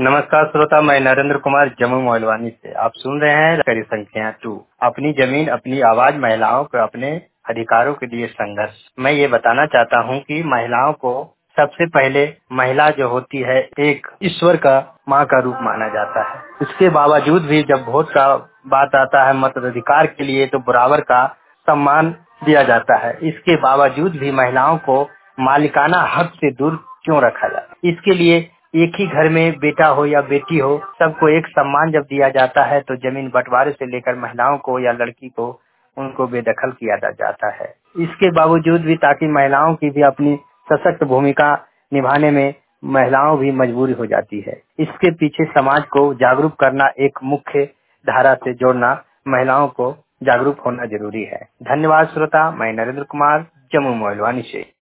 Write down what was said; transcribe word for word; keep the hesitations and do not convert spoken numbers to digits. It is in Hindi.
नमस्कार श्रोता, मैं नरेंद्र कुमार जम्मू मोहलवानी से। आप सुन रहे हैं कड़ी संख्या टू, अपनी जमीन अपनी आवाज, महिलाओं को अपने अधिकारों के लिए संघर्ष। मैं ये बताना चाहता हूँ कि महिलाओं को सबसे पहले महिला जो होती है एक ईश्वर का माँ का रूप माना जाता है। इसके बावजूद भी जब वोट का बात आता है मताधिकार के लिए तो बराबर का सम्मान दिया जाता है। इसके बावजूद भी महिलाओं को मालिकाना हक से दूर क्यों रखा जाता है? इसके लिए एक ही घर में बेटा हो या बेटी हो, सबको एक सम्मान जब दिया जाता है तो जमीन बंटवारे से लेकर महिलाओं को या लड़की को उनको बेदखल किया जाता है। इसके बावजूद भी ताकि महिलाओं की भी अपनी सशक्त भूमिका निभाने में महिलाओं भी मजबूर हो जाती है। इसके पीछे समाज को जागरूक करना, एक मुख्य धारा से जोड़ना, महिलाओं को जागरूक होना जरूरी है। धन्यवाद श्रोता, मैं नरेंद्र कुमार जम्मू मोहलवानी से।